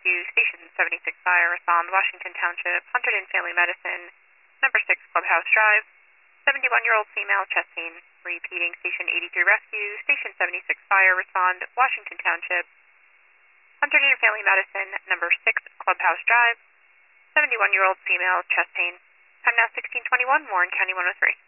Rescue, Station 76 Fire, respond Washington Township, Hunterdon Family Medicine, number 6 Clubhouse Drive, 71-year-old female, chest pain. Repeating, Station 83 Rescue, Station 76 Fire, respond Washington Township, Hunterdon Family Medicine, number 6 Clubhouse Drive, 71-year-old female, chest pain. Time now 16:21, Warren County 103.